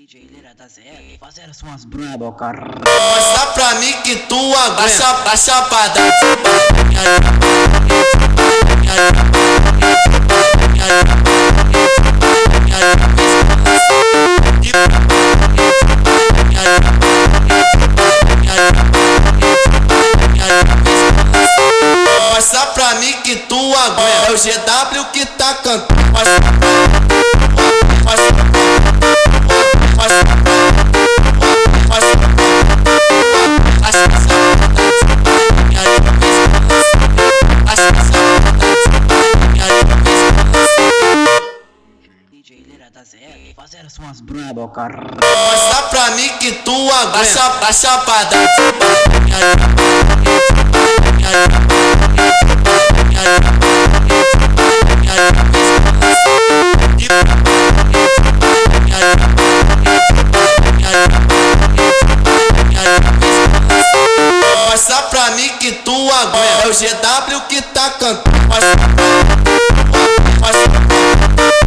DJ Lira da ZL, fazendo umas braba, cara. Mostra pra mim que tu aguenta a chapada. Mostra pra mim que tu aguenta. É o GW que tá cantando. DJ Lira da ZL, fazendo umas braba, cara. Mostra pra mim que tu aguenta a chapada. Mostra pra mim que tu aguenta. É o GW que tá cantando.